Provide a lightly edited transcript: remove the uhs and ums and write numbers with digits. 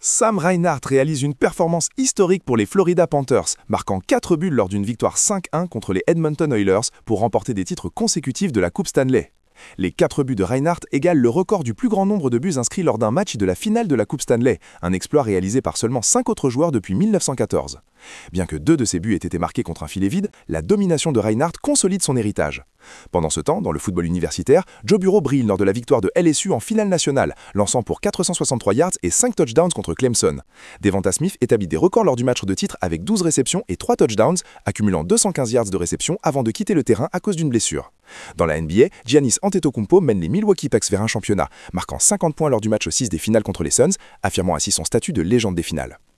Sam Reinhart réalise une performance historique pour les Florida Panthers, marquant 4 buts lors d'une victoire 5-1 contre les Edmonton Oilers pour remporter des titres consécutifs de la Coupe Stanley. Les 4 buts de Reinhart égalent le record du plus grand nombre de buts inscrits lors d'un match de la finale de la Coupe Stanley, un exploit réalisé par seulement 5 autres joueurs depuis 1914. Bien que 2 de ces buts aient été marqués contre un filet vide, la domination de Reinhart consolide son héritage. Pendant ce temps, dans le football universitaire, Joe Burrow brille lors de la victoire de LSU en finale nationale, lançant pour 463 yards et 5 touchdowns contre Clemson. Devonta Smith établit des records lors du match de titre avec 12 réceptions et 3 touchdowns, accumulant 215 yards de réception avant de quitter le terrain à cause d'une blessure. Dans la NBA, Giannis Antetokounmpo mène les Milwaukee Bucks vers un championnat, marquant 50 points lors du match 6 des finales contre les Suns, affirmant ainsi son statut de légende des finales.